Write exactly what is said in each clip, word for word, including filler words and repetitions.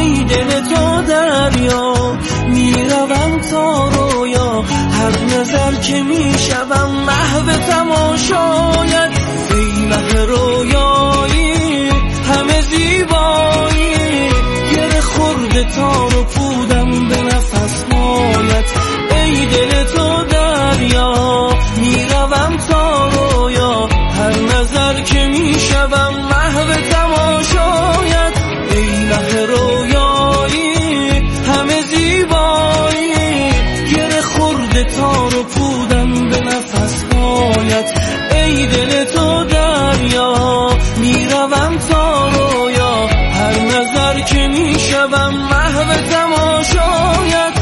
ای دل تو دریا، میروم تا رویا، هر نظر که میشوم محو تماشایت. ای مه رویایی همه زیبایی، گره خورده تار و پودم به نفس‌هایت. ای دل تو دریا، میروم تا رویا، هر نظر که میشوم محو تماشایت. ای مه رویایی همه زیبایی، گره خورده تار و پودم به نفس‌هایت. ای دل تو دریا، میروم تا رویا، هر نظر که میشوم محو تماشایت.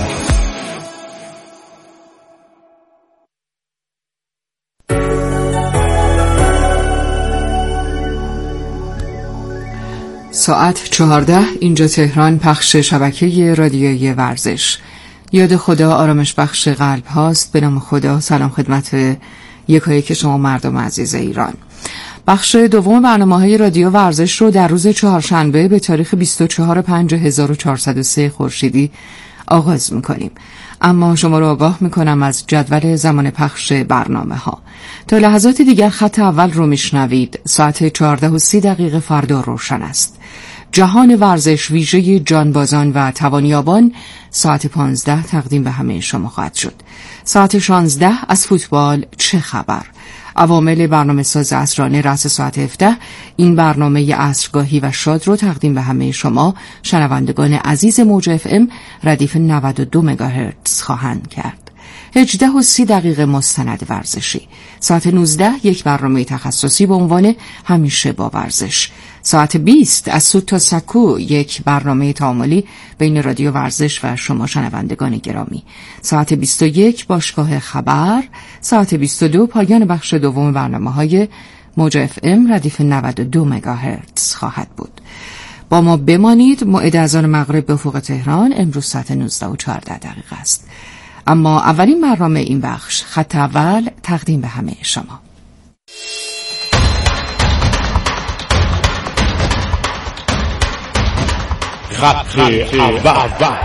ساعت چهارده، اینجا تهران، پخش شبکه رادیویی ورزش. یاد خدا آرامش بخش قلب هاست. به نام خدا. سلام خدمت یکایک شما مردم عزیز ایران. بخش دوم برنامه‌های رادیو ورزش رو در روز چهارشنبه به تاریخ بیست و چهارم پنجم هزار و چهارصد و سه خورشیدی آغاز می‌کنیم. اما شما رو آگاه می‌کنم از جدول زمان پخش برنامه‌ها. تا لحظات دیگر خط اول رو میشنوید. ساعت چهارده و سی دقیقه فردا روشن است. جهان ورزش ویژه جانبازان و توانیابان ساعت پانزده تقدیم به همه شما خواهد شد. ساعت شانزده از فوتبال چه خبر؟ عوامل برنامه ساز عصرانه رأس ساعت هفده این برنامه عصرگاهی و شاد رو تقدیم به همه شما شنوندگان عزیز موج اف ام ردیف نود و دو مگاهرتز خواهند کرد. هجده و سی دقیقه مستند ورزشی. ساعت نوزده یک برنامه تخصصی به عنوان همیشه با ورزش. ساعت بیست از سود تا سکو یک برنامه تعاملی بین رادیو ورزش و شما شنوندگان گرامی. ساعت بیست و یک باشگاه خبر. ساعت بیست و دو پایان بخش دوم برنامه‌های موج اف ام ردیف نود و دو مگاهرتز خواهد بود. با ما بمانید. موعد اذان مغرب به افق تهران امروز ساعت نوزده و چهارده دقیقه است. اما اولین برنامه این بخش، خط اول، تقدیم به همه شما. خط اول.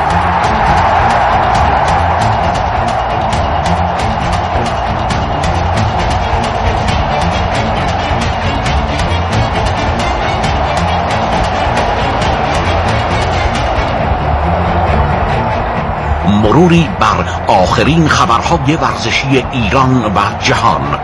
مروری بر آخرین خبرهای ورزشی ایران و جهان.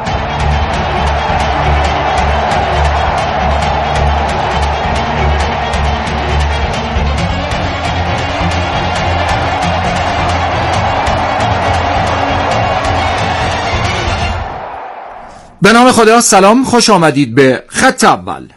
به نام خدا. سلام، خوش آمدید به خط اول.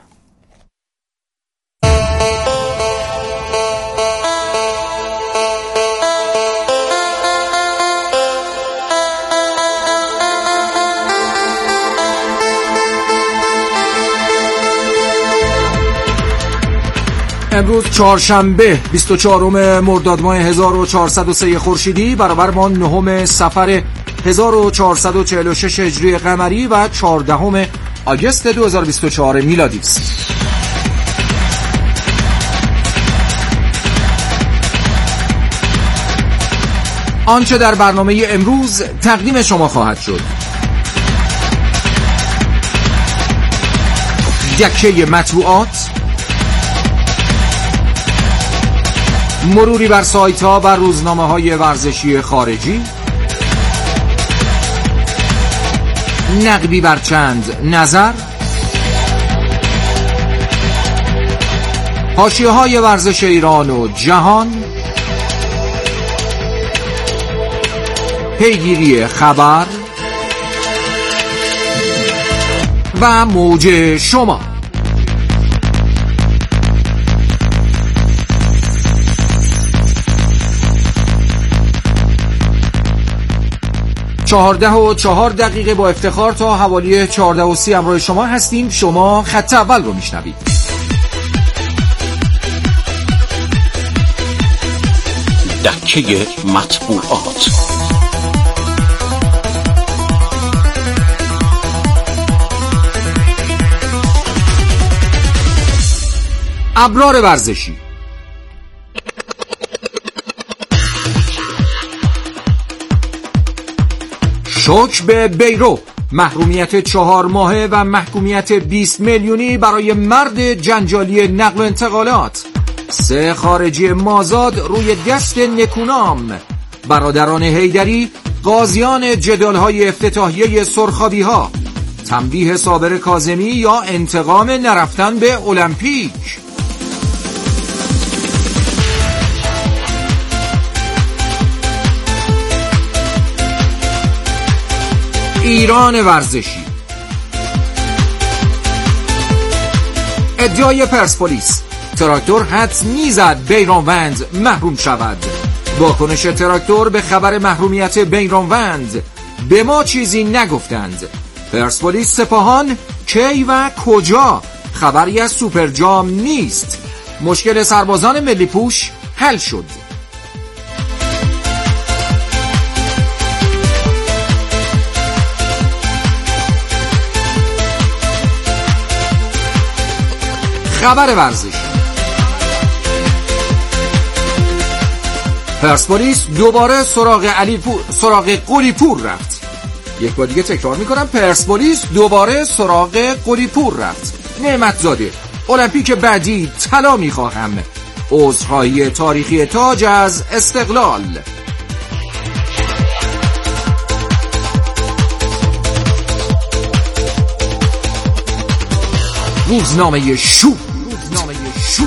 امروز چهارشنبه بیست و چهارم مرداد ماه هزار و چهارصد و سه خورشیدی برابر با نهم صفر هزار و چهارصد و چهل و شش هجری قمری و چهاردهم آگوست دو هزار و بیست و چهار میلادی است. آنچه در برنامه امروز تقدیم شما خواهد شد: دکه مطبوعات، مروری بر سایت ها و روزنامه های ورزشی خارجی، نقدی بر چند نظر، حاشیه های ورزش ایران و جهان، پیگیری خبر و موج شما. چهارده و چهار دقیقه با افتخار تا حوالی چهارده و سی همراه شما هستیم. شما خط اول رو میشنوید. دکه مطبوعات. ابرار ورزشی. شوک به بیرو، محرومیت چهار ماهه و محکومیت بیست میلیونی برای مرد جنجالی نقل و انتقالات. سه خارجی مازاد روی دست نکونام. برادران حیدری قاضیان جدال‌های افتتاحیه سرخابی‌ها. تنبیه صابر کاظمی یا انتقام نرفتن به المپیک. ایران ورزشی. ادعای پرسپولیس: تراکتور حدس میزد بیرانوند محروم شود. واکنش تراکتور به خبر محرومیت بیرانوند: به ما چیزی نگفتند. پرسپولیس سپاهان کی و کجا؟ خبری از سوپر جام نیست. مشکل سربازان ملی پوش حل شد. خبر ورزش: پرسپولیس دوباره سراغ علی پور سراغ قلی پور رفت. یک بار دیگه تکرار میکنم، پرسپولیس دوباره سراغ قلی پور رفت. نعمت زاده: المپیک بعدی طلا میخواهم. عذرخواهی تاریخی تاج از استقلال. روزنامه شو. روزنامه شو.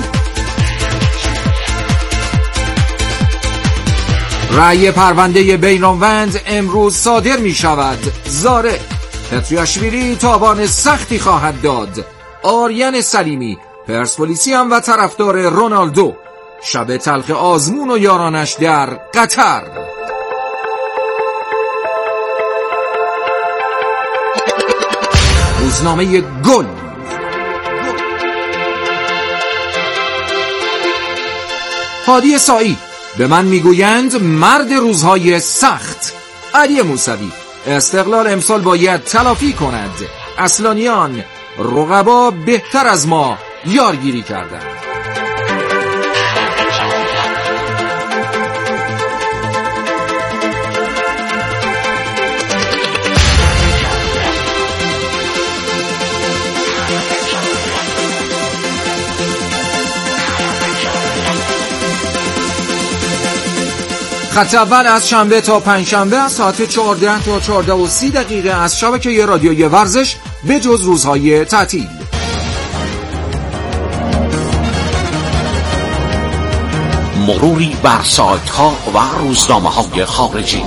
رأی پرونده بیرانوند امروز صادر می شود. زاره: پتریاشویلی تاوان سختی خواهد داد. آریان سلیمی: پرسپولیسی هم و طرفدار رونالدو. شب تلخ آزمون و یارانش در قطر. روزنامه گل. هادی سایی: به من میگویند مرد روزهای سخت. علی موسوی: استقلال امسال باید تلافی کند. اصلانیان: رقبا بهتر از ما یارگیری کردند. خط اول از شنبه تا پنجشنبه از ساعت چهارده تا چهارده و سی دقیقه از شبکه رادیویی ورزش به جز روزهای تعطیل. مروری بر سایت‌ها و روزنامه‌های خارجی.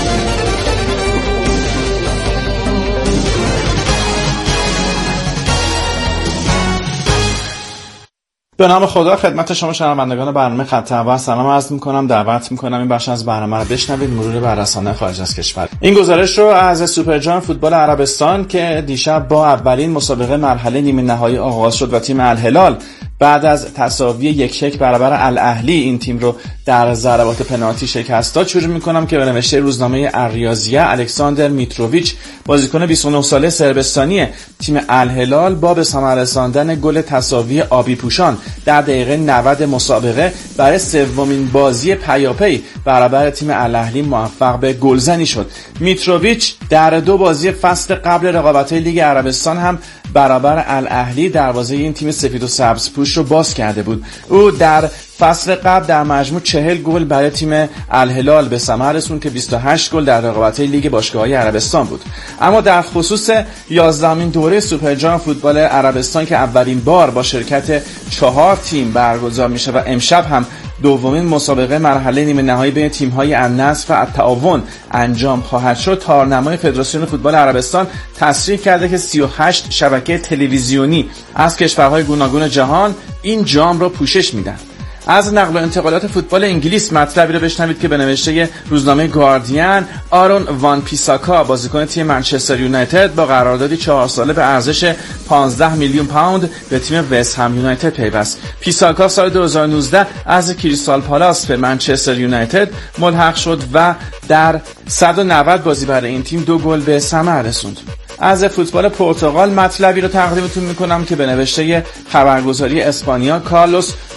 به نام خدا خدمت شما شنوندگان برنامه خط اول سلام عرض می‌کنم. دعوت می‌کنم این بخش از برنامه رو بشنوید. مرور بر رسانه‌های خارج از کشور. این گزارش رو از سوپر جام فوتبال عربستان که دیشب با اولین مسابقه مرحله نیمه نهایی آغاز شد و تیم الهلال بعد از تساوی یک یک برابر الاهلی این تیم رو در ضربات پنالتی شکست داد شروع می‌کنم که به نوشته روزنامه الریاضیه الکساندر میتروویچ بازیکن بیست و نه ساله سربستانی تیم الهلال با به ثمر رساندن گل تساوی آبی پوشان در دقیقه نود مسابقه برای سومین بازی پیاپی برابر تیم الاهلی موفق به گلزنی شد. میتروویچ در دو بازی فصل قبل رقابت‌های لیگ عربستان هم برابر الاهلی دروازه این تیم سفید و سبز پوش رو باز کرده بود. او در فصل قبل در مجموع چهل گل برای تیم الهلال به ثمر رسوند که بیست و هشت گل در رقابت‌های لیگ باشگاه‌های عربستان بود. اما در خصوص یازدهمین دوره سوپر جام فوتبال عربستان که اولین بار با شرکت چهار تیم برگزار میشه و امشب هم دومین مسابقه مرحله نیمه نهایی بین تیم‌های النصر و التعاون انجام خواهد شد، تارنمای فدراسیون فوتبال عربستان تصریح کرده که سی و هشت شبکه تلویزیونی از کشورهای گوناگون جهان این جام را پوشش میدن. از نقل و انتقالات فوتبال انگلیس مطلبی رو بشنوید که به نوشته روزنامه گاردین آرون وان پیساکا بازیکن تیم منچستر یونایتد با قراردادی چهار ساله به ارزش پانزده میلیون پوند به تیم وست هم یونایتد پیوست. پیساکا سال دو هزار و نوزده از کریستال پالاس به منچستر یونایتد ملحق شد و در صد و نود بازی برای این تیم دو گل به ثمر رسوند. از فوتبال پرتغال مطلبی رو تقدیمتون میکنم که به نوشته خبرگزاری اسپانیا کارلوس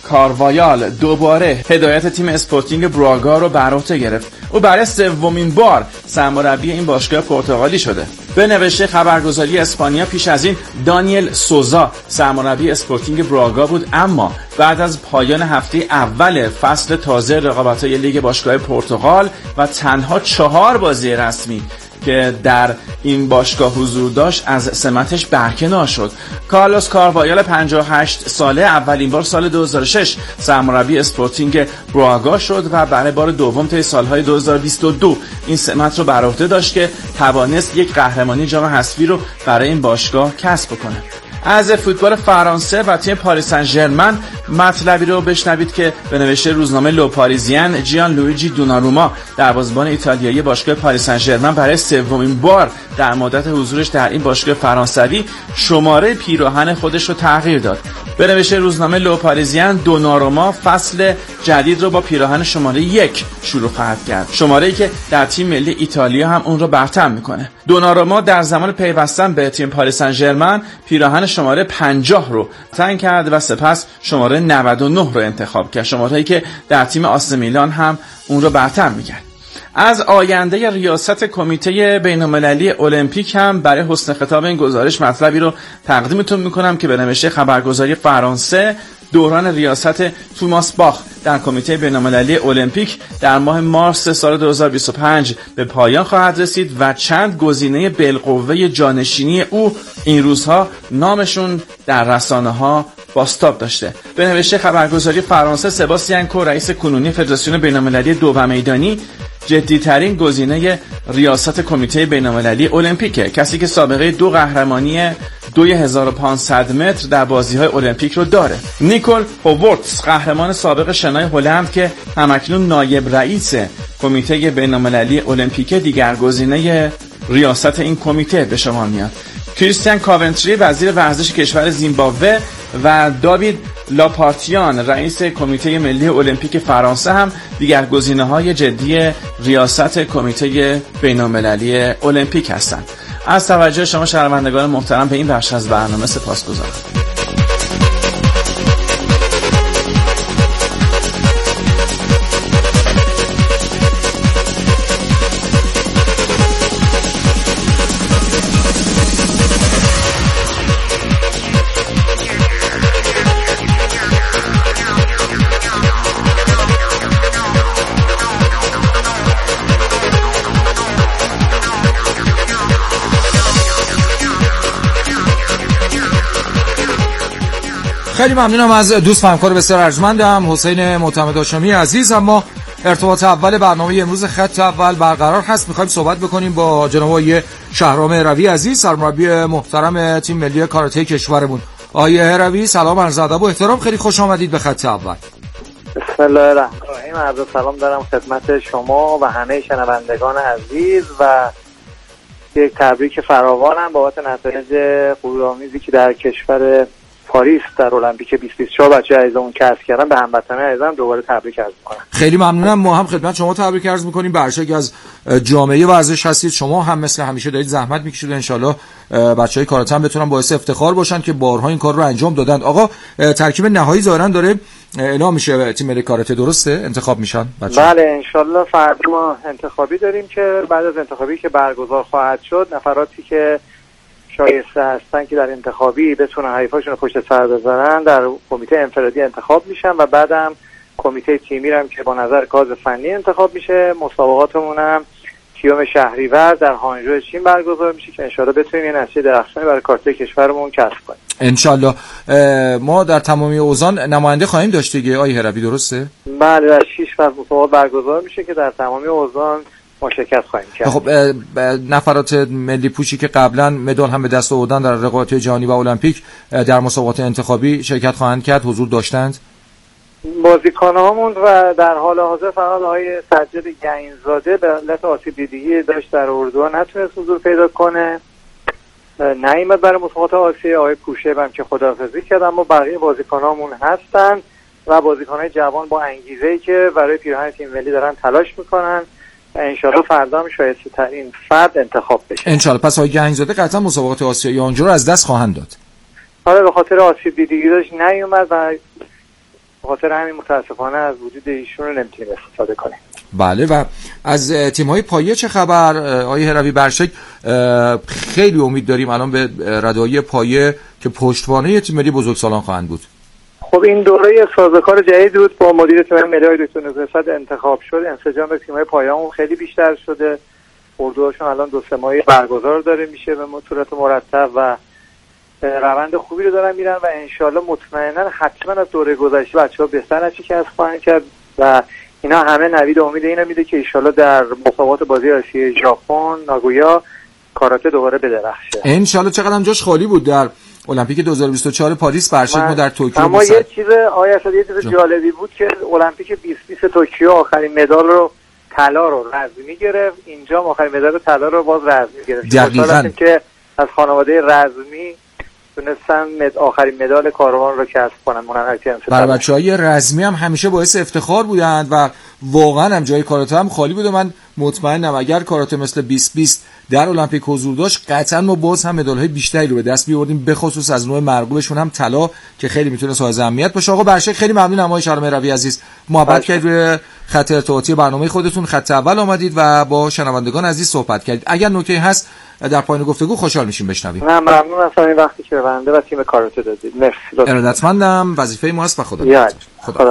کاروایال دوباره هدایت تیم اسپورتینگ براگا رو بر عهده گرفت. او برای سومین بار سرمربی این باشگاه پرتغالی شده. به نوشته خبرگزاری اسپانیا پیش از این دانیل سوزا سرمربی اسپورتینگ براگا بود، اما بعد از پایان هفته اول فصل تازه رقابت‌های لیگ باشگاه پرتغال و تنها چهار بازی رسمی که در این باشگاه حضور داشت از سمتش برکنار شد. کارلوس کاروایال پنجاه و هشت ساله اولین بار سال دو هزار و شش سرمربی اسپورتینگ براگا شد و برای بار دوم طی سالهای دو هزار و بیست و دو این سمت رو بر عهده داشت که توانست یک قهرمانی جام حذفی رو برای این باشگاه کسب کنه. از فوتبال فرانسه و تیم پاریس سن ژرمن مطلبی رو بشنوید که به نوشته روزنامه لو پاریزین جیان لویجی دوناروما دروازه‌بان ایتالیایی باشگاه پاریس سن ژرمن برای سومین بار در مدت حضورش در این باشگاه فرانسوی شماره پیراهن خودش رو تغییر داد. به نوشته روزنامه لو پاریزین دوناروما فصل جدید رو با پیراهن شماره یک شروع خواهد کرد، شماره‌ای که در تیم ملی ایتالیا هم اون رو برتر میکنه. دوناروما در زمان پیوستن به تیم پاریس سن ژرمن پیراهن شماره پنجاه رو تن کرد و سپس شماره نود و نه رو انتخاب کرد، شماره‌ای که در تیم آس میلان هم اون رو برتر می‌کرد. از آینده ریاست کمیته بین‌المللی المپیک هم برای حسن خطاب این گزارش مطلبی رو تقدیمتون می‌کنم که به نوشته خبرگزاری فرانسه دوران ریاست توماس باخ در کمیته بین‌المللی المپیک در ماه مارس سال دو هزار و بیست و پنج به پایان خواهد رسید و چند گزینه بالقوه جانشینی او این روزها نامشون در رسانه‌ها بازتاب داشته. به نوشته خبرگزاری فرانسه سباستین کو رئیس کنونی فدراسیون بین‌المللی دو و میدانی جدی‌ترین گزینه ریاست کمیته بین‌المللی المپیکه، کسی که سابقه دو قهرمانی دو هزار و پانصد متر در بازی‌های المپیک رو داره. نیکول هوورتس قهرمان سابق شنای هلند که همکنون نایب رئیس کمیته بین‌المللی المپیک دیگر گزینه ریاست این کمیته به شما میاد. کریستیان کاونتری وزیر ورزش کشور زیمبابوه و داوید لاپارتیان رئیس کمیته ملی المپیک فرانسه هم دیگر گزینه‌های جدی ریاست کمیته بین‌المللی المپیک هستند. از توجه شما شنوندگان محترم به این بخش از برنامه سپاسگزارم. خیلی ممنونم از دوست و همکار بسیار ارجمندم حسین معتمد هاشمی عزیز. اما ارتباط اول برنامه امروز خط اول برقرار هست. می‌خوایم صحبت بکنیم با جناب آقای شهرام هروی عزیز، سرمربی محترم تیم ملی کاراته کشورمون. آقای هروی سلام، عرض ادب و احترام، خیلی خوش آمدید به خط اول. بسم الله الرحمن الرحیم. عرض سلام دارم خدمت شما و همه شنوندگان عزیز و یک تبریک فراوانم بابت نتایج غرورآمیزی که در کشور پاریس در المپیک بیست بیست و چهار بچه عزیزمون کسب کردن. به هموطنان عزیزم دوباره تبریک عرض می‌کنم. خیلی ممنونم. ما هم خدمت شما تبریک عرض می‌کنیم. برشک از جامعه ورزش هستید، شما هم مثل همیشه دارید زحمت می‌کشید. ان شاءالله بچهای کاراته هم بتونن باعث افتخار باشن که بارها این کار رو انجام دادن. آقا ترکیب نهایی ظاهرا داره اعلام میشه تیم ملی کاراته، درسته؟ انتخاب میشن بچه‌ها. بله ان شاءالله فردا ما انتخابی داریم که بعد از انتخابی که برگزار خواهد شد نفراتی که شایسته هستن که در انتخابی بتونن حریفاشون رو پشت سر بذارن در کمیته انفرادی انتخاب میشن و بعدم کمیته تیمی هم که با نظر کاز فنی انتخاب میشه. مسابقاتمون هم تیوم شهریور در هانژو چین برگزار میشه که انشالله بتونیم یه نتیجه درخشانی برای کارته کشورمون کسب کنیم. انشالله. ما در تمامی اوزان نماینده خواهیم داشت دیگه آقای هروی، درسته؟ بله در شش فصل مسابقات برگزار میشه که در تمامی اوزان ما شرکت خواهیم کرد. خب نفرات ملی پوشی که قبلا مدال هم به دست آوردن در رقابت جهانی و المپیک در مسابقات انتخابی شرکت خواهند کرد، حضور داشتند؟ بازیکنامون و در حال حاضر فقط آقای سجاد گنجزاده به علت آسیب دیدگی داشت در اردوها نتونست حضور پیدا کنه، نیامد برای مسابقات آسیا. آقای پوشیب هم که خداحافظی کرد، اما بقیه بازیکنامون هستن و بازیکنای جوان با انگیزه‌ای که برای پیراهن تیم ملی دارن تلاش میکنن. انشالله فردا هم شایسته ترین فرد انتخاب بشه. انشالله. پس آقای گنجزاده قطعا مسابقات آسیایی آنجا رو از دست خواهند داد. آره به خاطر آسیب دیدگی داشت نیومد و خاطر همین متاسفانه از وجود ایشون رو نمیتونیم استفاده کنیم. بله. و از تیم‌های پایه چه خبر آقای هروی برشک؟ خیلی امید داریم الان به ردایی پایه که پشتوانه تیم ملی بزرگسالان خواهند بود. خب این دوره سازوکار جدید بود با مدیر تیم ملی دکتر نوزرصد انتخاب شد. انسجام تیم‌های پایه‌مون خیلی بیشتر شده. اردوهاشون الان دو سه ماهی برگزار داره میشه به صورت مرتب و روند خوبی رو دارن میرن و انشالله مطمئنا حتما از دوره گذشته بچه‌ها بهتر نتیجه کسب خواهند کرد و اینا همه نوید امید اینو میده که انشالله در مسابقات بازی آسیایی ژاپن ناگویا کاراته دوباره بدرخشه. انشالله. چقدر هم جاش خالی بود در المپیک دو هزار و بیست و چهار پاریس برشک ما در توکیو. اما یه چیز آیا شد یه چیز جالبی بود که المپیک بیست بیست توکیو آخرین مدال رو طلا رو رزمی گرفت، اینجا آخرین مدال طلا رو باز رزمی گرفت. دقیقاً که از خانواده رزمی تونستن مد آخرین مدال کاروان رو کسب کنن. برای بچه‌های رزمی هم همیشه باعث افتخار بودند و واقعا هم جای کاراته هم خالی بود و من مطمئنم اگر کاراته مثل بیست بیست در المپیک حضور داشت قطعا ما باز هم مدال‌های بیشتری رو به دست می‌آوردیم، به خصوص از نوع مرغوبشون هم طلا که خیلی میتونه صاحب اهمیت باشه. آقا برشک خیلی ممنونم آقای شهرام مهروی عزیز، محبت کردید روی خط ارتباطی برنامه خودتون، خط اول آمدید و با شنوندگان عزیز صحبت کردید. اگر نکته‌ای هست در پایان گفتگو خوشحال میشیم بشنویم. من ممنون هستم این وقتی که بنده و تیم کاراته دادید. مرسی. ارادتمندم. وظیفه ما است و خدا نگهدار. خدا.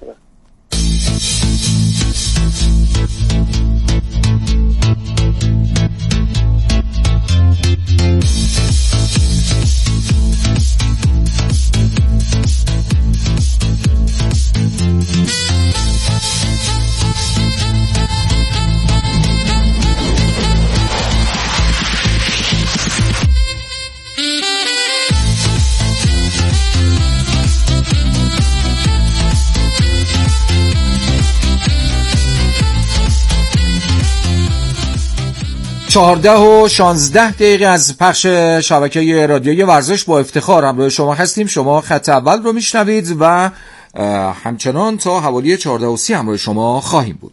چهارده و شانزده دقیقه از پخش شبکه رادیویی ورزش با افتخار همراه شما هستیم. شما خط اول رو میشنوید و همچنان تا حوالی چهارده و سی همراه شما خواهیم بود.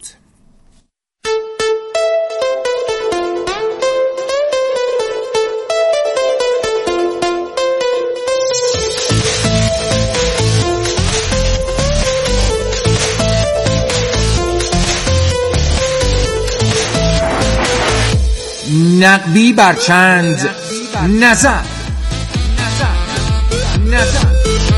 نقبی بر چند نظر نظر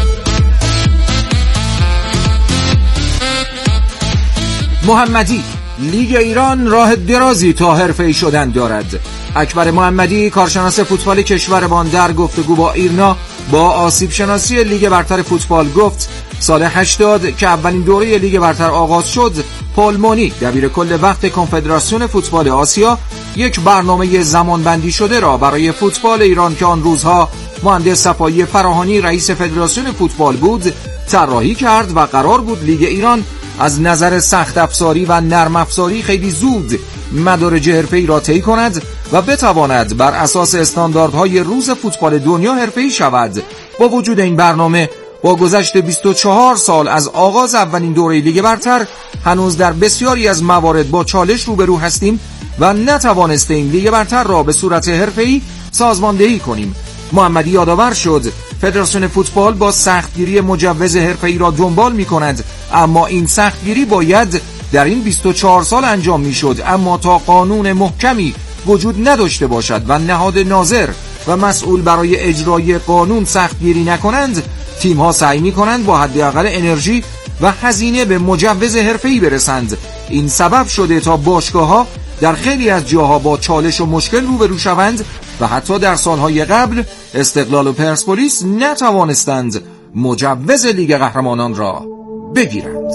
محمدی لیگ ایران راه درازی تا حرفه‌ای شدن دارد. اکبر محمدی کارشناس فوتبال کشورمان در گفتگو با ایرنا با آسیب شناسی لیگ برتر فوتبال گفت سال هشتاد که اولین دوره لیگ برتر آغاز شد، پال مونی دبیر کل وقت کنفدراسیون فوتبال آسیا یک برنامه زمانبندی شده را برای فوتبال ایران که آن روزها مهندس صفایی فراهانی رئیس فدراسیون فوتبال بود طراحی کرد و قرار بود لیگ ایران از نظر سخت افزاری و نرم افزاری خیلی زود مدارج حرفه‌ای را طی کند و بتواند بر اساس استانداردهای روز فوتبال دنیا حرفه‌ای شود. با وجود این برنامه با گذشت بیست و چهار سال از آغاز اولین دوره لیگ برتر هنوز در بسیاری از موارد با چالش روبرو هستیم و نتوانستیم لیگ برتر را به صورت حرفه‌ای سازماندهی کنیم. محمدی یادآور شد فدراسیون فوتبال با سختگیری مجوز حرفه‌ای را دنبال می‌کند، اما این سختگیری باید در این بیست و چهار سال انجام می‌شد، اما تا قانون محکمی وجود نداشته باشد و نهاد ناظر و مسئول برای اجرای قانون سختگیری نکنند، تیم‌ها سعی می‌کنند با حداقل انرژی و هزینه به مجوز حرفه‌ای برسند. این سبب شده تا باشگاه‌ها در خیلی از جاها با چالش و مشکل روبرو شوند و حتی در سالهای قبل استقلال و پرسپولیس نتوانستند مجوز لیگ قهرمانان را بگیرند.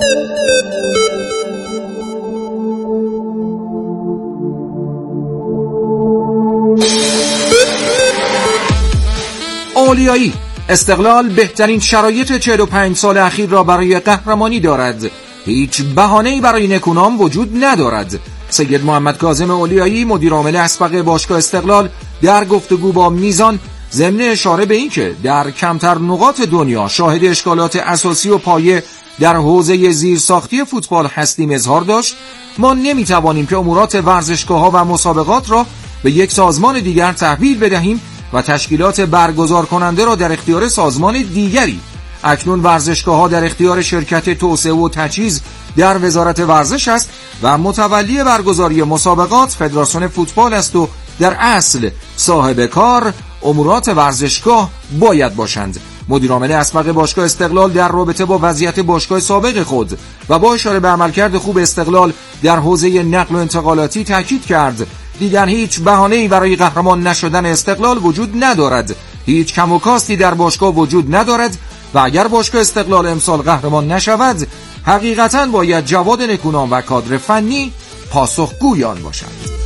اولیایی استقلال بهترین شرایط چهل و پنج سال اخیر را برای قهرمانی دارد. هیچ بهانه‌ای برای نکونام وجود ندارد. سید محمد کاظم اولیایی مدیر عامل اسبق باشگاه استقلال در گفتگو با میزان ضمن اشاره به این که در کمتر نقاط دنیا شاهد اشکالات اساسی و پایه در حوزه زیرساختی فوتبال هستیم اظهار داشت. ما نمیتوانیم که امورات ورزشگاه‌ها و مسابقات را به یک سازمان دیگر تحویل بدهیم و تشکیلات برگزار کننده را در اختیار سازمان دیگری. اکنون ورزشگاه‌ها در اختیار شرکت توسعه و تجهیز در وزارت ورزش است و متولی برگزاری مسابقات فدراسیون فوتبال است و در اصل صاحب کار امورات ورزشگاه باید باشند. مدیرعامل اسبق باشگاه استقلال در رابطه با وضعیت باشگاه سابق خود و با اشاره به عملکرد خوب استقلال در حوزه نقل و انتقالاتی تاکید کرد دیگر هیچ بهانه‌ای برای قهرمان نشدن استقلال وجود ندارد، هیچ کم و کاستی در باشگاه وجود ندارد و اگر باشگاه استقلال امسال قهرمان نشود حقیقتاً باید جواد نکونام و کادر فنی پاسخگوی آن باشند.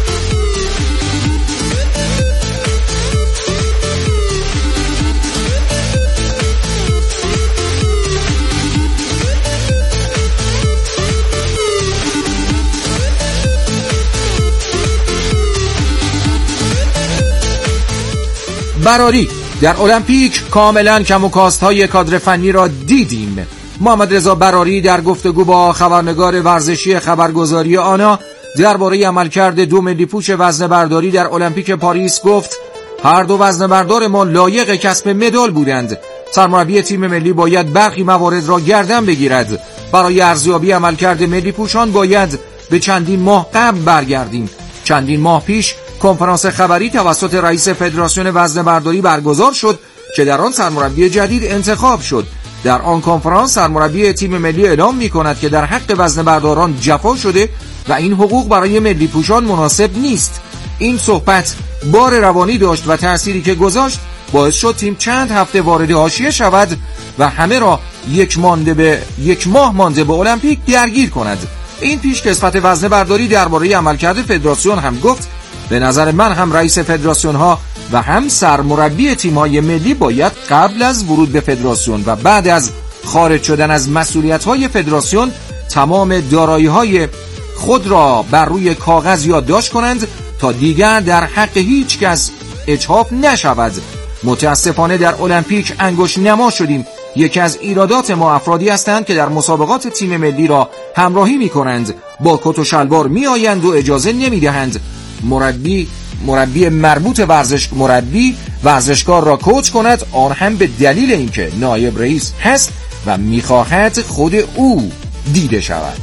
براری در المپیک کاملا کم و کاست‌های کادر فنی را دیدیم. محمد رضا براری در گفتگو با خبرنگار ورزشی خبرگزاری آنا درباره عملکرد دو ملی پوش وزنه برداری در المپیک پاریس گفت هر دو وزنه بردارمان لایق کسب مدال بودند. سرمربی تیم ملی باید برخی موارد را گردن بگیرد. برای ارزیابی عملکرد ملی پوشان باید به چندین ماه قبل برگردیم. چندین ماه پیش کنفرانس خبری توسط رئیس فدراسیون وزنه برداری برگزار شد که در آن سرمربی جدید انتخاب شد. در آن کنفرانس سرمربی تیم ملی اعلام می‌کند که در حق وزنه برداران جفا شده و این حقوق برای ملی پوشان مناسب نیست. این صحبت بار روانی داشت و تأثیری که گذاشت باعث شد تیم چند هفته وارد حاشیه شود و همه را یک مانده به یک ماه مانده به المپیک درگیر کند. این پیشکسوت وزنه برداری درباره عملکرد فدراسیون هم گفت به نظر من هم رئیس فدراسیون ها و هم سرمربی تیم های ملی باید قبل از ورود به فدراسیون و بعد از خارج شدن از مسئولیت های فدراسیون تمام دارایی های خود را بر روی کاغذ یادداشت کنند تا دیگر در حق هیچ کس اجحاف نشود. متاسفانه در المپیک انگشت نما شدیم. یکی از ایرادات ما افرادی هستند که در مسابقات تیم ملی را همراهی می کنند، با کت و شلوار می آیند و اجازه نمی دهند مربی مربی مربوط ورزش مربی ورزشکار را کوچ کند، آن هم به دلیل اینکه نایب رئیس هست و می‌خواهد خود او دیده شود.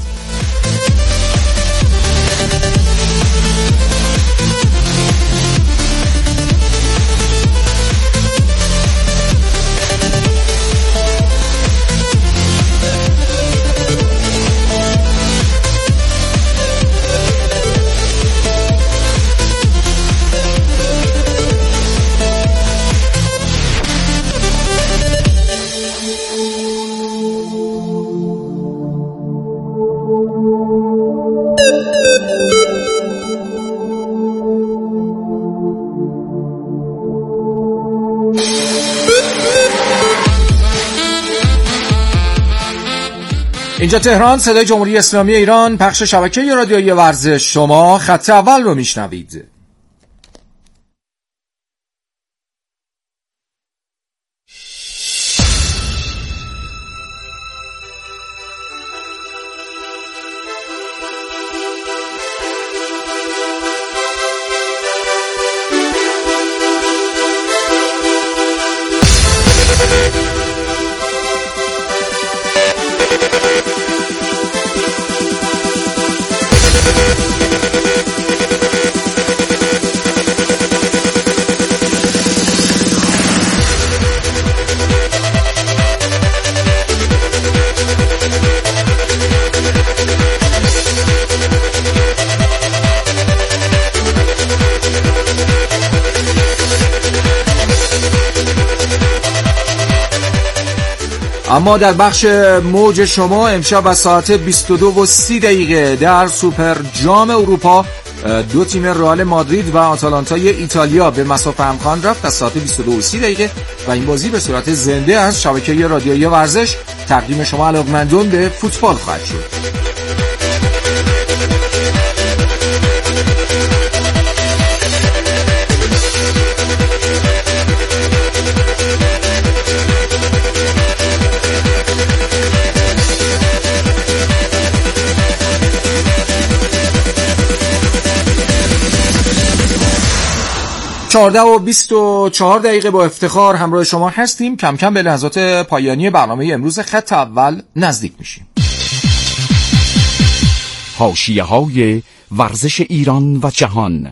اینجا تهران، صدای جمهوری اسلامی ایران، پخش شبکه رادیویی ورزش. شما خط اول رو میشنوید. اما در بخش موج شما امشب از ساعت بیست و دو و سی دقیقه در سوپر جام اروپا دو تیم رئال مادرید و آتالانتای ایتالیا به مصاف همخوان رفت از ساعت بیست و دو و سی دقیقه و این بازی به صورت زنده از شبکه رادیویی ورزش تقدیم شما علاقه‌مندان به فوتبال خواهد شد. چهارده و بیست و چهار دقیقه با افتخار همراه شما هستیم. کم کم به لحظات پایانی برنامه امروز خط اول نزدیک میشیم. حاشیه‌های ورزش ایران و جهان.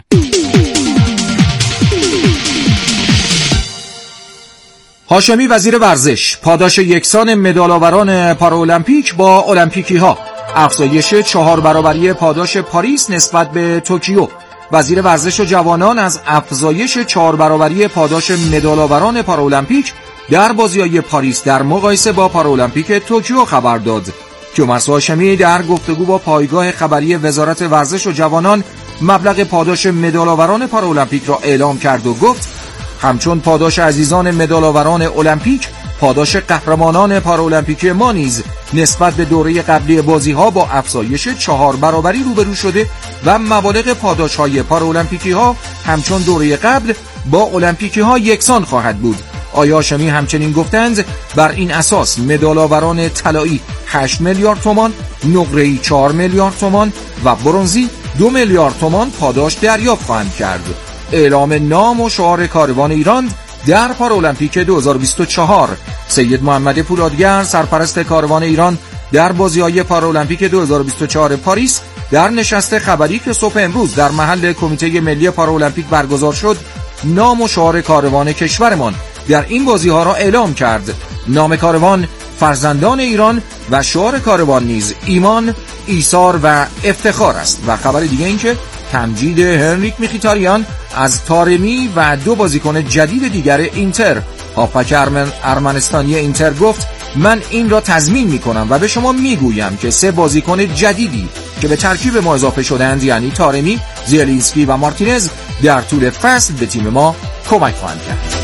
هاشمی وزیر ورزش: پاداش یکسان مدال‌آوران پارالمپیک با المپیکی ها، افزایش چهار برابری پاداش پاریس نسبت به توکیو. وزیر ورزش و جوانان از افزایش چهار برابری پاداش مدال‌آوران پارالمپیک در بازی‌های پاریس در مقایسه با پارالمپیک توکیو خبر داد. کیومرث هاشمی در گفتگو با پایگاه خبری وزارت ورزش و جوانان مبلغ پاداش مدال‌آوران پارالمپیک را اعلام کرد و گفت همچون پاداش عزیزان مدال‌آوران المپیک، پاداش قهرمانان پارالمپیک ما نیز نسبت به دوره قبلی بازی‌ها با افزایش چهار برابری روبرو شده و مبالغ پاداش‌های پارالمپیکی‌ها همچون دوره قبل با المپیکی‌ها یکسان خواهد بود. آقای هاشمی همچنین گفتند بر این اساس مدال‌آوران طلایی هشت میلیارد تومان، نقره‌ای چهار میلیارد تومان و برنزی دو میلیارد تومان پاداش دریافت خواهند کرد. اعلام نام و شعار کاروان ایران در پارالمپیک دو هزار و بیست و چهار. سید محمد پولادگر سرپرست کاروان ایران در بازی‌های پارالمپیک دو هزار و بیست و چهار پاریس در نشست خبری که صبح امروز در محل کمیته ملی پارالمپیک برگزار شد نام و شعار کاروان کشورمان در این بازی‌ها را اعلام کرد. نام کاروان فرزندان ایران و شعار کاروان نیز ایمان، ایثار و افتخار است. و خبر دیگه این که تمجید هنریک میخیتاریان از طارمی و دو بازیکن جدید دیگر اینتر. هافبک ارمنستانی اینتر گفت من این را تضمین میکنم و به شما میگویم که سه بازیکن جدیدی که به ترکیب ما اضافه شدند، یعنی طارمی، زیلینسکی و مارتینز، در طول فصل به تیم ما کمک خواهند کرد.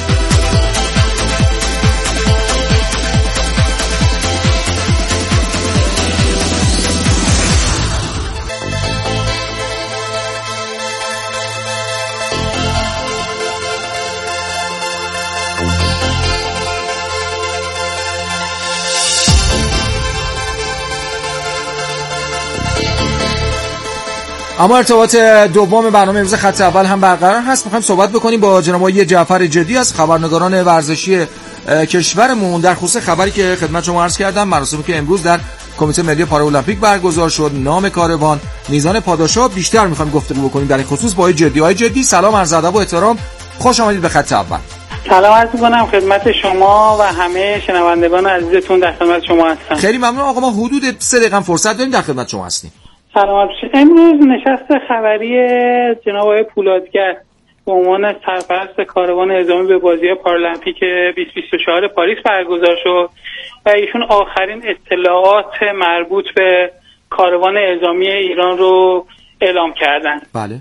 اما ارتباط دوم برنامه امروز خط اول هم برقرار هست. می‌خوایم صحبت بکنیم با جناب آقای جعفر جدی از خبرنگاران ورزشی کشورمون در خصوص خبری که خدمت شما عرض کردم، مراسمی که امروز در کمیته ملی پارالمپیک برگزار شد، نام کاروان، میزان پاداش‌ها. بیشتر می‌خوایم گفتگو بکنیم در این خصوص با آقای جدی. آقای جدی سلام، عرض ادب و احترام، خوش آمدید به خط اول. سلام عرض می‌کنم خدمت شما و همه شنوندگان عزیزتون، در خدمت شما هستم. خیلی ممنون آقا، ما حدود سه دقیقه فرصت داریم، در خدمت شما هستیم. سلامت باشید. امروز نشست خبری جناب آقای پولادگر به عنوان سرپرست کاروان اعزامی به بازی‌های پارالمپیک بیست و بیست و چهار پاریس برگزار شد و ایشون آخرین اطلاعات مربوط به کاروان اعزامی ایران رو اعلام کردن. بله.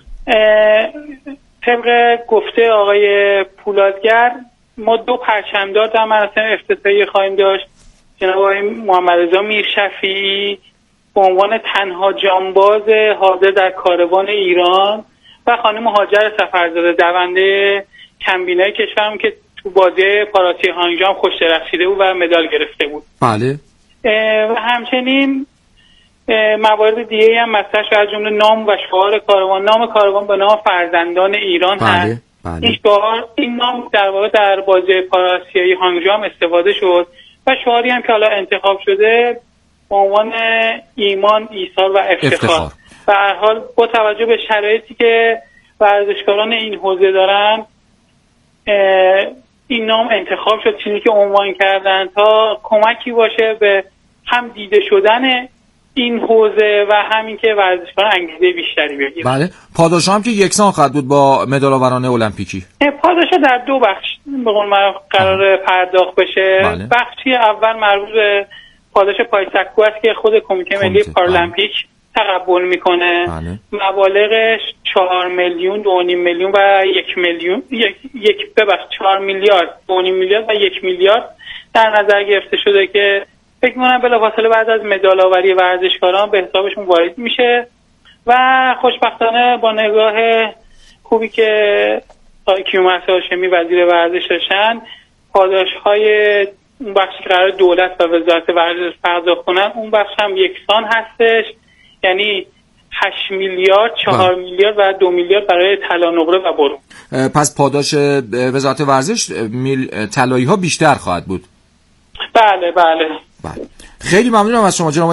طبق گفته آقای پولادگر ما دو پرچمدار در مراسم افتتاحیه خواهیم داشت. جناب آقای محمد رضا میرشفیعی به عنوان تنها جانباز حاضر در کاروان ایران و خانم هاجر سفرزاده دونده کمبینای کشورم که تو بازی پاراسی هانگجام خوش درخشیده بود و مدال گرفته بود. بله. و همچنین موارد دیگه هم مطرح شد، از جمله نام و شعار کاروان. نام کاروان به نام فرزندان ایران بله. هست. بله. این شعار، این نام در واقع در بازی پاراسیایی هانگجام استفاده شد و شعاری هم که حالا انتخاب شده به عنوان ایمان، ایثار و افتخار. افتخار. به هر حال با توجه به شرایطی که ورزشکاران این حوزه دارن این نام انتخاب شد، چیزی که عنوان کردن تا کمکی باشه به هم دیده شدن این حوزه و همین که ورزشکاران انگیزه بیشتری بگیرن. بله. پاداش هم که یکسان خواهد بود با مدال‌آوران المپیکی. پاداش در دو بخش به قول معروف قرار پرداخت بشه. بله. بخشی اول مربوط به پاداش پایسکو است که خود کمیته ملی پارالمپیک تقبل میکنه. بله. مبالغش چهار میلیون، دو و نیم میلیون و یک میلیون، یک یک ببخش چهار میلیارد، دو و نیم میلیارد و یک میلیارد در نظر گرفته شده که فکر می‌کنم بلافاصله بعد از مدال آوری ورزشکاران به حسابشون وارد میشه و خوشبختانه با نگاه خوبی که آقای کیومرث هاشمی وزیر ورزش داشتن، پاداش‌های اون بخشی که قرار دولت و وزارت ورزش پرداخت کنن اون بخش هم یکسان هستش، یعنی هشت میلیارد، چهار میلیارد و دو میلیارد برای طلا، نقره و برنز. پس پاداش وزارت ورزش طلایی ها بیشتر خواهد بود. بله بله. بله. خیلی ممنونم از شما جناب